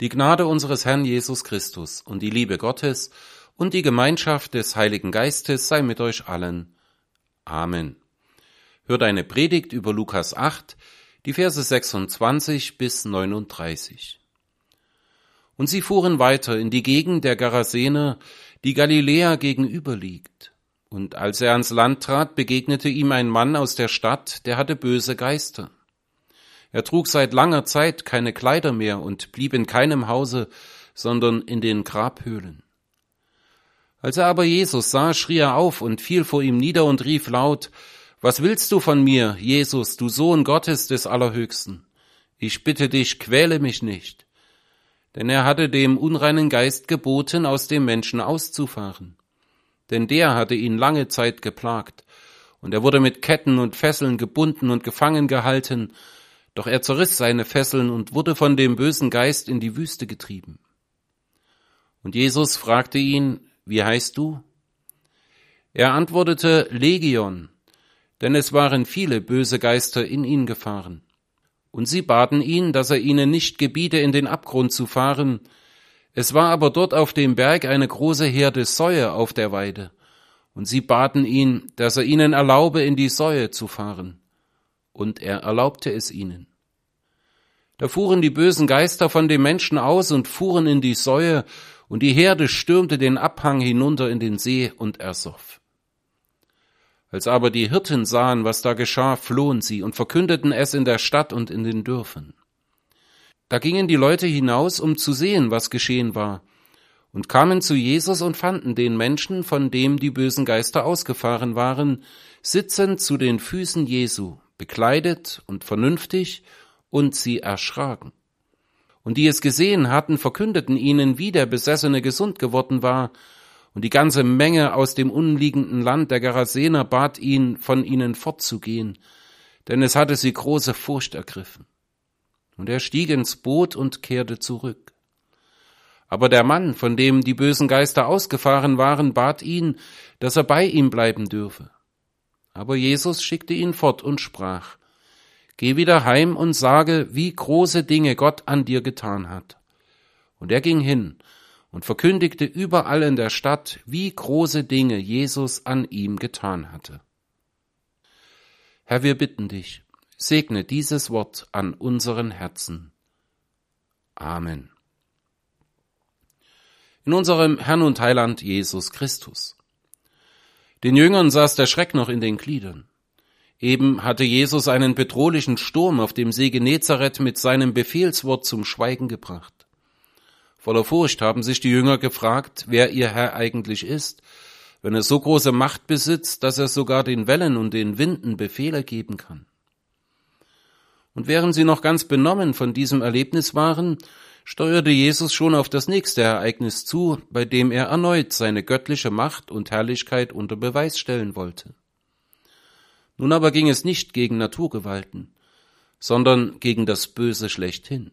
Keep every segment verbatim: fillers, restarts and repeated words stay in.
Die Gnade unseres Herrn Jesus Christus und die Liebe Gottes und die Gemeinschaft des Heiligen Geistes sei mit euch allen. Amen. Hört eine Predigt über Lukas acht, die Verse sechsundzwanzig bis neununddreißig. Und sie fuhren weiter in die Gegend der Gerasener, die Galiläa gegenüber liegt. Und als er ans Land trat, begegnete ihm ein Mann aus der Stadt, der hatte böse Geister. Er trug seit langer Zeit keine Kleider mehr und blieb in keinem Hause, sondern in den Grabhöhlen. Als er aber Jesus sah, schrie er auf und fiel vor ihm nieder und rief laut: Was willst du von mir, Jesus, du Sohn Gottes des Allerhöchsten? Ich bitte dich, quäle mich nicht. Denn er hatte dem unreinen Geist geboten, aus dem Menschen auszufahren. Denn der hatte ihn lange Zeit geplagt, und er wurde mit Ketten und Fesseln gebunden und gefangen gehalten, doch er zerriss seine Fesseln und wurde von dem bösen Geist in die Wüste getrieben. Und Jesus fragte ihn: Wie heißt du? Er antwortete: Legion, denn es waren viele böse Geister in ihn gefahren. Und sie baten ihn, dass er ihnen nicht gebiete, in den Abgrund zu fahren. Es war aber dort auf dem Berg eine große Herde Säue auf der Weide, und sie baten ihn, dass er ihnen erlaube, in die Säue zu fahren. Und er erlaubte es ihnen. Da fuhren die bösen Geister von dem Menschen aus und fuhren in die Säue, und die Herde stürmte den Abhang hinunter in den See und ersoff. Als aber die Hirten sahen, was da geschah, flohen sie und verkündeten es in der Stadt und in den Dörfern. Da gingen die Leute hinaus, um zu sehen, was geschehen war, und kamen zu Jesus und fanden den Menschen, von dem die bösen Geister ausgefahren waren, sitzend zu den Füßen Jesu, bekleidet und vernünftig, und sie erschraken. Und die es gesehen hatten, verkündeten ihnen, wie der Besessene gesund geworden war, und die ganze Menge aus dem umliegenden Land der Gerasener bat ihn, von ihnen fortzugehen, denn es hatte sie große Furcht ergriffen. Und er stieg ins Boot und kehrte zurück. Aber der Mann, von dem die bösen Geister ausgefahren waren, bat ihn, dass er bei ihm bleiben dürfe. Aber Jesus schickte ihn fort und sprach: Geh wieder heim und sage, wie große Dinge Gott an dir getan hat. Und er ging hin und verkündigte überall in der Stadt, wie große Dinge Jesus an ihm getan hatte. Herr, wir bitten dich, segne dieses Wort an unseren Herzen. Amen. In unserem Herrn und Heiland Jesus Christus. Den Jüngern saß der Schreck noch in den Gliedern. Eben hatte Jesus einen bedrohlichen Sturm auf dem See Genezareth mit seinem Befehlswort zum Schweigen gebracht. Voller Furcht haben sich die Jünger gefragt, wer ihr Herr eigentlich ist, wenn er so große Macht besitzt, dass er sogar den Wellen und den Winden Befehle geben kann. Und während sie noch ganz benommen von diesem Erlebnis waren, steuerte Jesus schon auf das nächste Ereignis zu, bei dem er erneut seine göttliche Macht und Herrlichkeit unter Beweis stellen wollte. Nun aber ging es nicht gegen Naturgewalten, sondern gegen das Böse schlechthin.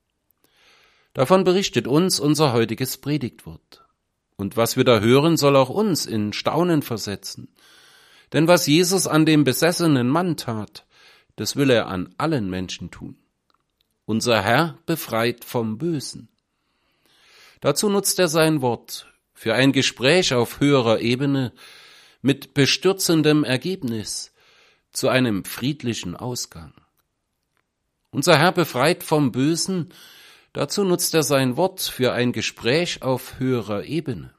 Davon berichtet uns unser heutiges Predigtwort. Und was wir da hören, soll auch uns in Staunen versetzen. Denn was Jesus an dem besessenen Mann tat, das will er an allen Menschen tun. Unser Herr befreit vom Bösen. Dazu nutzt er sein Wort für ein Gespräch auf höherer Ebene mit bestürzendem Ergebnis zu einem friedlichen Ausgang. Unser Herr befreit vom Bösen, dazu nutzt er sein Wort für ein Gespräch auf höherer Ebene.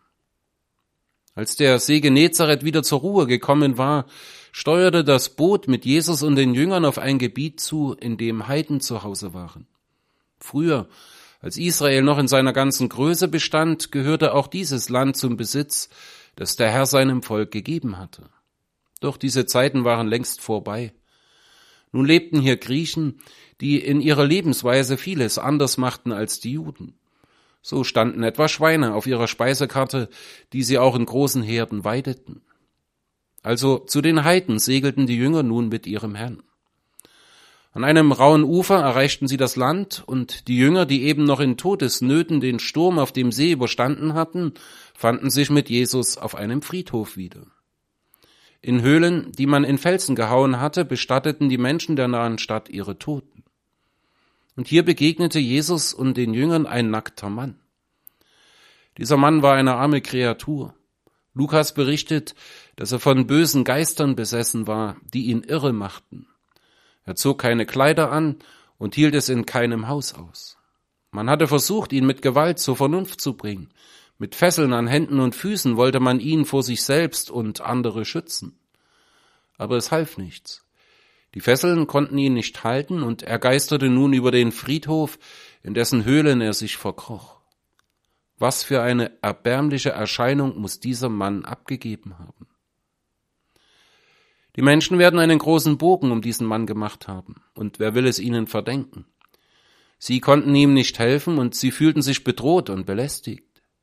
Als der See Genezareth wieder zur Ruhe gekommen war, steuerte das Boot mit Jesus und den Jüngern auf ein Gebiet zu, in dem Heiden zu Hause waren. Früher, als Israel noch in seiner ganzen Größe bestand, gehörte auch dieses Land zum Besitz, das der Herr seinem Volk gegeben hatte. Doch diese Zeiten waren längst vorbei. Nun lebten hier Griechen, die in ihrer Lebensweise vieles anders machten als die Juden. So standen etwa Schweine auf ihrer Speisekarte, die sie auch in großen Herden weideten. Also zu den Heiden segelten die Jünger nun mit ihrem Herrn. An einem rauen Ufer erreichten sie das Land, und die Jünger, die eben noch in Todesnöten den Sturm auf dem See überstanden hatten, fanden sich mit Jesus auf einem Friedhof wieder. In Höhlen, die man in Felsen gehauen hatte, bestatteten die Menschen der nahen Stadt ihre Toten. Und hier begegnete Jesus und den Jüngern ein nackter Mann. Dieser Mann war eine arme Kreatur. Lukas berichtet, dass er von bösen Geistern besessen war, die ihn irre machten. Er zog keine Kleider an und hielt es in keinem Haus aus. Man hatte versucht, ihn mit Gewalt zur Vernunft zu bringen. Mit Fesseln an Händen und Füßen wollte man ihn vor sich selbst und andere schützen. Aber es half nichts. Die Fesseln konnten ihn nicht halten und er geisterte nun über den Friedhof, in dessen Höhlen er sich verkroch. Was für eine erbärmliche Erscheinung muss dieser Mann abgegeben haben. Die Menschen werden einen großen Bogen um diesen Mann gemacht haben, und wer will es ihnen verdenken? Sie konnten ihm nicht helfen und sie fühlten sich bedroht und belästigt.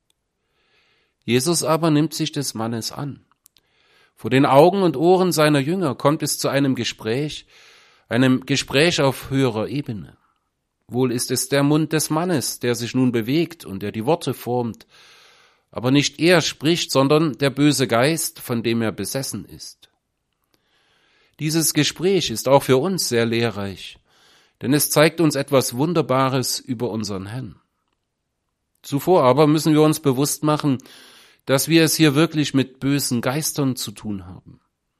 Jesus aber nimmt sich des Mannes an. Vor den Augen und Ohren seiner Jünger kommt es zu einem Gespräch, einem Gespräch auf höherer Ebene. Wohl ist es der Mund des Mannes, der sich nun bewegt und der die Worte formt, aber nicht er spricht, sondern der böse Geist, von dem er besessen ist. Dieses Gespräch ist auch für uns sehr lehrreich, denn es zeigt uns etwas Wunderbares über unseren Herrn. Zuvor aber müssen wir uns bewusst machen, dass wir es hier wirklich mit bösen Geistern zu tun haben.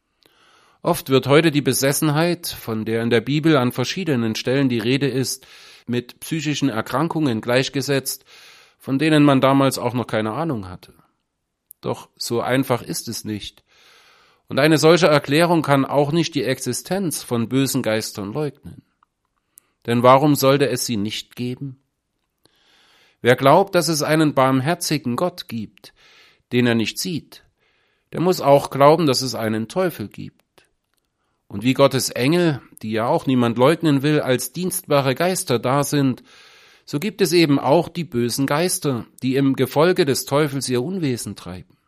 Oft wird heute die Besessenheit, von der in der Bibel an verschiedenen Stellen die Rede ist, mit psychischen Erkrankungen gleichgesetzt, von denen man damals auch noch keine Ahnung hatte. Doch so einfach ist es nicht. Und eine solche Erklärung kann auch nicht die Existenz von bösen Geistern leugnen. Denn warum sollte es sie nicht geben? Wer glaubt, dass es einen barmherzigen Gott gibt, den er nicht sieht, der muss auch glauben, dass es einen Teufel gibt. Und wie Gottes Engel, die ja auch niemand leugnen will, als dienstbare Geister da sind, so gibt es eben auch die bösen Geister, die im Gefolge des Teufels ihr Unwesen treiben.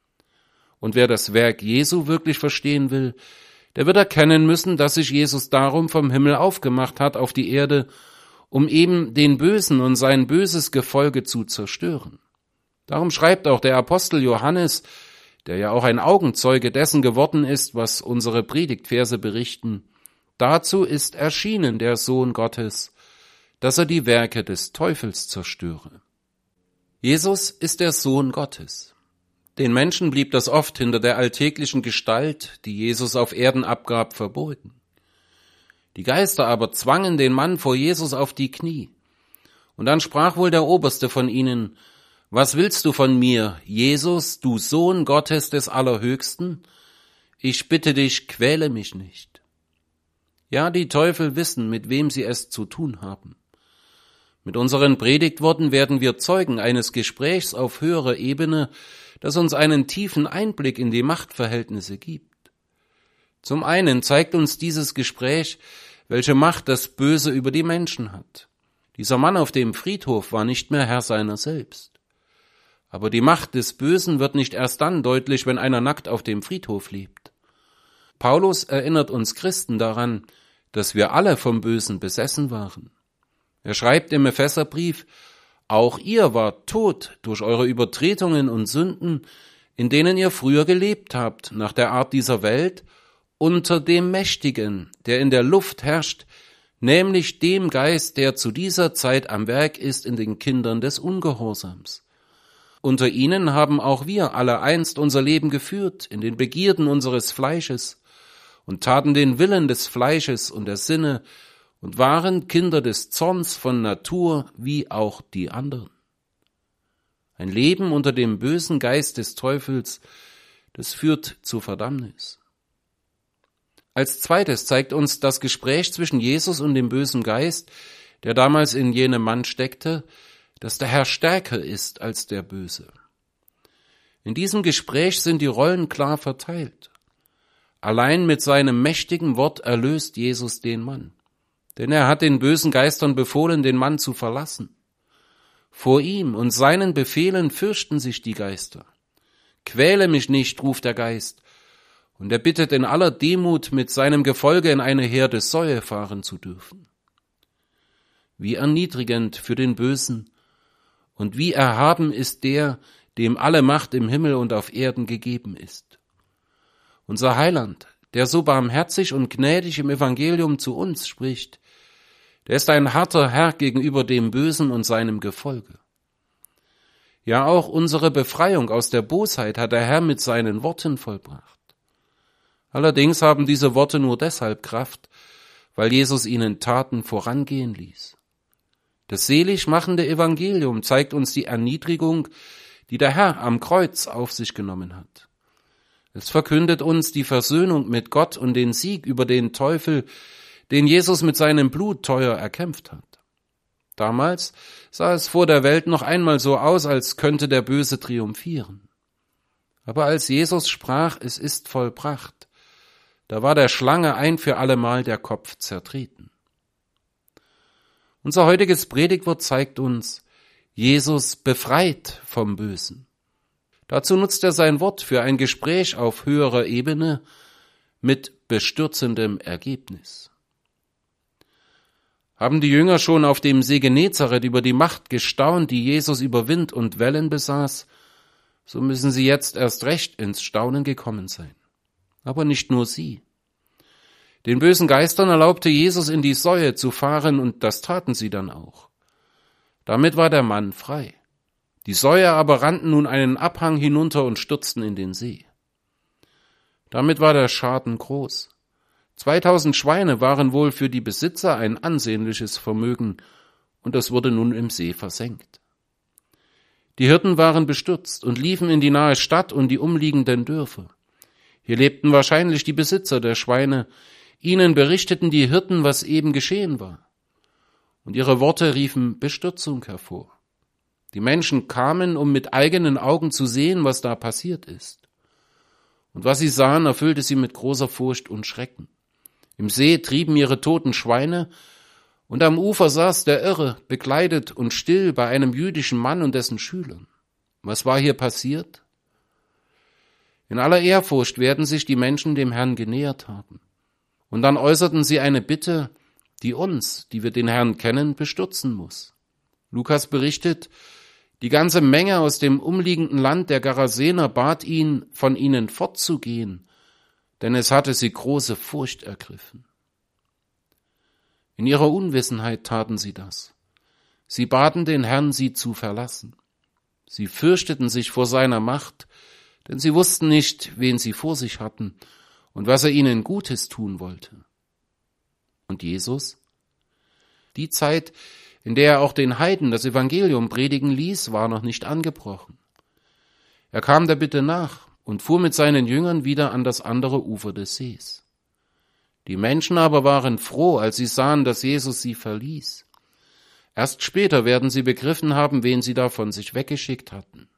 Und wer das Werk Jesu wirklich verstehen will, der wird erkennen müssen, dass sich Jesus darum vom Himmel aufgemacht hat auf die Erde, um eben den Bösen und sein böses Gefolge zu zerstören. Darum schreibt auch der Apostel Johannes, der ja auch ein Augenzeuge dessen geworden ist, was unsere Predigtverse berichten, dazu ist erschienen der Sohn Gottes, dass er die Werke des Teufels zerstöre. Jesus ist der Sohn Gottes. Den Menschen blieb das oft hinter der alltäglichen Gestalt, die Jesus auf Erden abgab, verborgen. Die Geister aber zwangen den Mann vor Jesus auf die Knie. Und dann sprach wohl der Oberste von ihnen: Was willst du von mir, Jesus, du Sohn Gottes des Allerhöchsten? Ich bitte dich, quäle mich nicht. Ja, die Teufel wissen, mit wem sie es zu tun haben. Mit unseren Predigtworten werden wir Zeugen eines Gesprächs auf höherer Ebene, das uns einen tiefen Einblick in die Machtverhältnisse gibt. Zum einen zeigt uns dieses Gespräch, welche Macht das Böse über die Menschen hat. Dieser Mann auf dem Friedhof war nicht mehr Herr seiner selbst. Aber die Macht des Bösen wird nicht erst dann deutlich, wenn einer nackt auf dem Friedhof lebt. Paulus erinnert uns Christen daran, dass wir alle vom Bösen besessen waren. Er schreibt im Epheserbrief: Auch ihr wart tot durch eure Übertretungen und Sünden, in denen ihr früher gelebt habt, nach der Art dieser Welt, unter dem Mächtigen, der in der Luft herrscht, nämlich dem Geist, der zu dieser Zeit am Werk ist in den Kindern des Ungehorsams. Unter ihnen haben auch wir alle einst unser Leben geführt, in den Begierden unseres Fleisches, und taten den Willen des Fleisches und der Sinne, und waren Kinder des Zorns von Natur, wie auch die anderen. Ein Leben unter dem bösen Geist des Teufels, das führt zur Verdammnis. Als zweites zeigt uns das Gespräch zwischen Jesus und dem bösen Geist, der damals in jenem Mann steckte, dass der Herr stärker ist als der Böse. In diesem Gespräch sind die Rollen klar verteilt. Allein mit seinem mächtigen Wort erlöst Jesus den Mann. Denn er hat den bösen Geistern befohlen, den Mann zu verlassen. Vor ihm und seinen Befehlen fürchten sich die Geister. Quäle mich nicht, ruft der Geist, und er bittet in aller Demut, mit seinem Gefolge in eine Herde Säue fahren zu dürfen. Wie erniedrigend für den Bösen und wie erhaben ist der, dem alle Macht im Himmel und auf Erden gegeben ist. Unser Heiland, der so barmherzig und gnädig im Evangelium zu uns spricht, Der ist ein harter Herr gegenüber dem Bösen und seinem Gefolge. Ja, auch unsere Befreiung aus der Bosheit hat der Herr mit seinen Worten vollbracht. Allerdings haben diese Worte nur deshalb Kraft, weil Jesus ihnen Taten vorangehen ließ. Das selig machende Evangelium zeigt uns die Erniedrigung, die der Herr am Kreuz auf sich genommen hat. Es verkündet uns die Versöhnung mit Gott und den Sieg über den Teufel, den Jesus mit seinem Blut teuer erkämpft hat. Damals sah es vor der Welt noch einmal so aus, als könnte der Böse triumphieren. Aber als Jesus sprach, es ist vollbracht, da war der Schlange ein für allemal der Kopf zertreten. Unser heutiges Predigtwort zeigt uns, Jesus befreit vom Bösen. Dazu nutzt er sein Wort für ein Gespräch auf höherer Ebene mit bestürzendem Ergebnis. Haben die Jünger schon auf dem See Genezareth über die Macht gestaunt, die Jesus über Wind und Wellen besaß, so müssen sie jetzt erst recht ins Staunen gekommen sein. Aber nicht nur sie. Den bösen Geistern erlaubte Jesus in die Säue zu fahren, und das taten sie dann auch. Damit war der Mann frei. Die Säue aber rannten nun einen Abhang hinunter und stürzten in den See. Damit war der Schaden groß. Zweitausend Schweine waren wohl für die Besitzer ein ansehnliches Vermögen, und das wurde nun im See versenkt. Die Hirten waren bestürzt und liefen in die nahe Stadt und die umliegenden Dörfer. Hier lebten wahrscheinlich die Besitzer der Schweine. Ihnen berichteten die Hirten, was eben geschehen war. Und ihre Worte riefen Bestürzung hervor. Die Menschen kamen, um mit eigenen Augen zu sehen, was da passiert ist. Und was sie sahen, erfüllte sie mit großer Furcht und Schrecken. Im See trieben ihre toten Schweine, und am Ufer saß der Irre, bekleidet und still bei einem jüdischen Mann und dessen Schülern. Was war hier passiert? In aller Ehrfurcht werden sich die Menschen dem Herrn genähert haben. Und dann äußerten sie eine Bitte, die uns, die wir den Herrn kennen, bestürzen muss. Lukas berichtet, die ganze Menge aus dem umliegenden Land der Gerasener bat ihn, von ihnen fortzugehen, denn es hatte sie große Furcht ergriffen. In ihrer Unwissenheit taten sie das. Sie baten den Herrn, sie zu verlassen. Sie fürchteten sich vor seiner Macht, denn sie wussten nicht, wen sie vor sich hatten und was er ihnen Gutes tun wollte. Und Jesus? Die Zeit, in der er auch den Heiden das Evangelium predigen ließ, war noch nicht angebrochen. Er kam der Bitte nach und fuhr mit seinen Jüngern wieder an das andere Ufer des Sees. Die Menschen aber waren froh, als sie sahen, dass Jesus sie verließ. Erst später werden sie begriffen haben, wen sie da von sich weggeschickt hatten.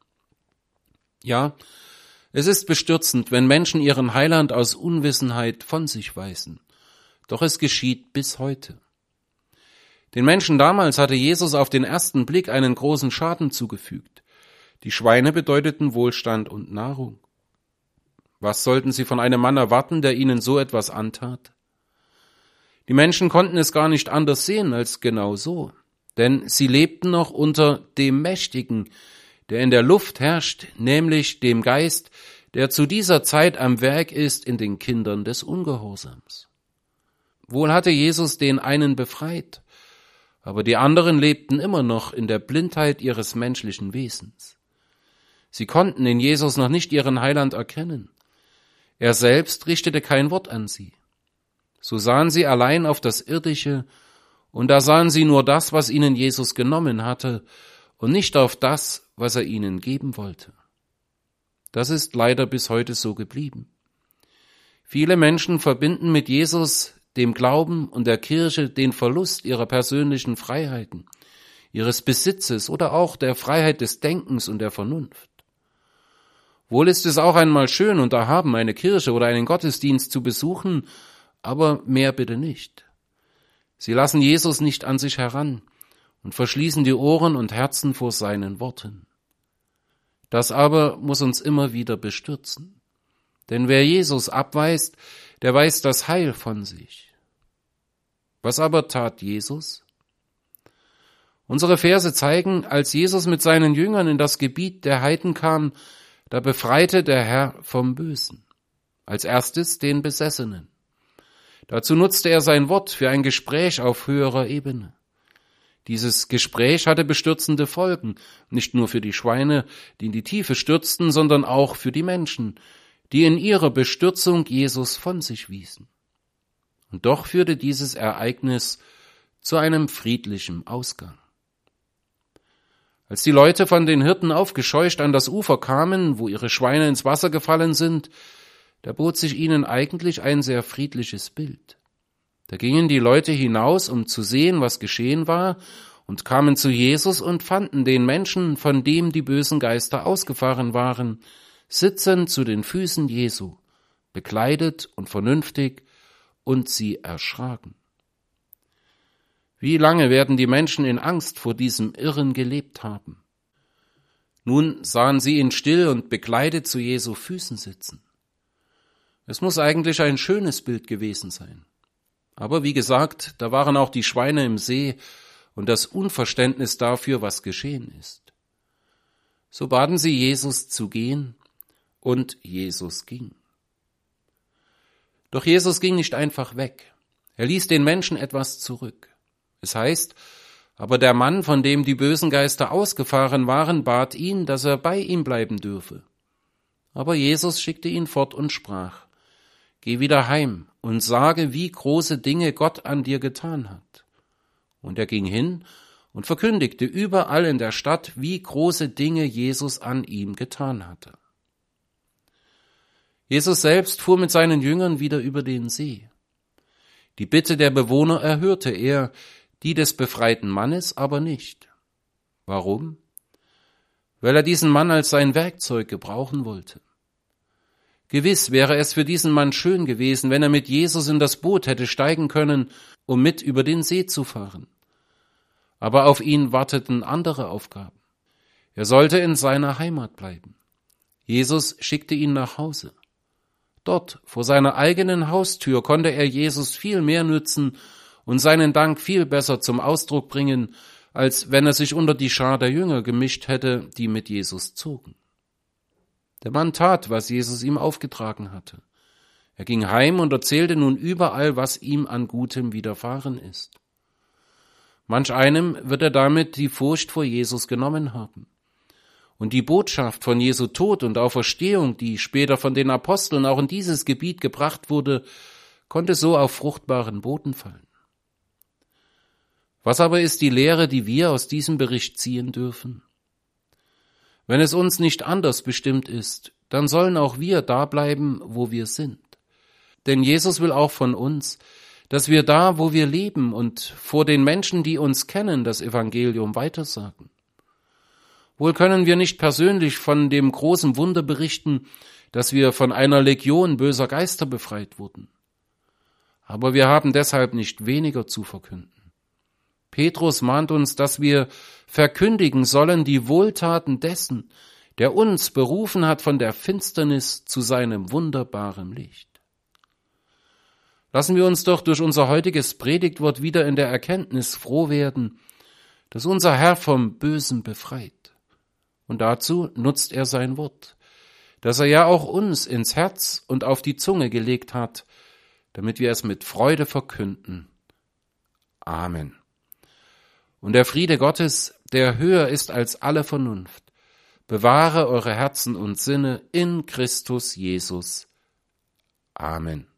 Ja, es ist bestürzend, wenn Menschen ihren Heiland aus Unwissenheit von sich weisen. Doch es geschieht bis heute. Den Menschen damals hatte Jesus auf den ersten Blick einen großen Schaden zugefügt. Die Schweine bedeuteten Wohlstand und Nahrung. Was sollten sie von einem Mann erwarten, der ihnen so etwas antat? Die Menschen konnten es gar nicht anders sehen als genau so, denn sie lebten noch unter dem Mächtigen, der in der Luft herrscht, nämlich dem Geist, der zu dieser Zeit am Werk ist in den Kindern des Ungehorsams. Wohl hatte Jesus den einen befreit, aber die anderen lebten immer noch in der Blindheit ihres menschlichen Wesens. Sie konnten in Jesus noch nicht ihren Heiland erkennen. Er selbst richtete kein Wort an sie. So sahen sie allein auf das Irdische, und da sahen sie nur das, was ihnen Jesus genommen hatte, und nicht auf das, was er ihnen geben wollte. Das ist leider bis heute so geblieben. Viele Menschen verbinden mit Jesus, dem Glauben und der Kirche den Verlust ihrer persönlichen Freiheiten, ihres Besitzes oder auch der Freiheit des Denkens und der Vernunft. Wohl ist es auch einmal schön und erhaben, eine Kirche oder einen Gottesdienst zu besuchen, aber mehr bitte nicht. Sie lassen Jesus nicht an sich heran und verschließen die Ohren und Herzen vor seinen Worten. Das aber muss uns immer wieder bestürzen. Denn wer Jesus abweist, der weist das Heil von sich. Was aber tat Jesus? Unsere Verse zeigen, als Jesus mit seinen Jüngern in das Gebiet der Heiden kam, da befreite der Herr vom Bösen. Als erstes den Besessenen. Dazu nutzte er sein Wort für ein Gespräch auf höherer Ebene. Dieses Gespräch hatte bestürzende Folgen, nicht nur für die Schweine, die in die Tiefe stürzten, sondern auch für die Menschen, die in ihrer Bestürzung Jesus von sich wiesen. Und doch führte dieses Ereignis zu einem friedlichen Ausgang. Als die Leute von den Hirten aufgescheucht an das Ufer kamen, wo ihre Schweine ins Wasser gefallen sind, da bot sich ihnen eigentlich ein sehr friedliches Bild. Da gingen die Leute hinaus, um zu sehen, was geschehen war, und kamen zu Jesus und fanden den Menschen, von dem die bösen Geister ausgefahren waren, sitzend zu den Füßen Jesu, bekleidet und vernünftig, und sie erschraken. Wie lange werden die Menschen in Angst vor diesem Irren gelebt haben? Nun sahen sie ihn still und bekleidet zu Jesu Füßen sitzen. Es muss eigentlich ein schönes Bild gewesen sein. Aber wie gesagt, da waren auch die Schweine im See und das Unverständnis dafür, was geschehen ist. So baten sie Jesus zu gehen, und Jesus ging. Doch Jesus ging nicht einfach weg. Er ließ den Menschen etwas zurück. Es heißt, aber der Mann, von dem die bösen Geister ausgefahren waren, bat ihn, dass er bei ihm bleiben dürfe. Aber Jesus schickte ihn fort und sprach: Geh wieder heim und sage, wie große Dinge Gott an dir getan hat. Und er ging hin und verkündigte überall in der Stadt, wie große Dinge Jesus an ihm getan hatte. Jesus selbst fuhr mit seinen Jüngern wieder über den See. Die Bitte der Bewohner erhörte er, die des befreiten Mannes aber nicht. Warum? Weil er diesen Mann als sein Werkzeug gebrauchen wollte. Gewiss wäre es für diesen Mann schön gewesen, wenn er mit Jesus in das Boot hätte steigen können, um mit über den See zu fahren. Aber auf ihn warteten andere Aufgaben. Er sollte in seiner Heimat bleiben. Jesus schickte ihn nach Hause. Dort, vor seiner eigenen Haustür, konnte er Jesus viel mehr nützen und seinen Dank viel besser zum Ausdruck bringen, als wenn er sich unter die Schar der Jünger gemischt hätte, die mit Jesus zogen. Der Mann tat, was Jesus ihm aufgetragen hatte. Er ging heim und erzählte nun überall, was ihm an Gutem widerfahren ist. Manch einem wird er damit die Furcht vor Jesus genommen haben. Und die Botschaft von Jesu Tod und Auferstehung, die später von den Aposteln auch in dieses Gebiet gebracht wurde, konnte so auf fruchtbaren Boden fallen. Was aber ist die Lehre, die wir aus diesem Bericht ziehen dürfen? Wenn es uns nicht anders bestimmt ist, dann sollen auch wir da bleiben, wo wir sind. Denn Jesus will auch von uns, dass wir da, wo wir leben und vor den Menschen, die uns kennen, das Evangelium weitersagen. Wohl können wir nicht persönlich von dem großen Wunder berichten, dass wir von einer Legion böser Geister befreit wurden. Aber wir haben deshalb nicht weniger zu verkünden. Petrus mahnt uns, dass wir verkündigen sollen die Wohltaten dessen, der uns berufen hat von der Finsternis zu seinem wunderbaren Licht. Lassen wir uns doch durch unser heutiges Predigtwort wieder in der Erkenntnis froh werden, dass unser Herr vom Bösen befreit. Und dazu nutzt er sein Wort, das er ja auch uns ins Herz und auf die Zunge gelegt hat, damit wir es mit Freude verkünden. Amen. Und der Friede Gottes, der höher ist als alle Vernunft, bewahre eure Herzen und Sinne in Christus Jesus. Amen.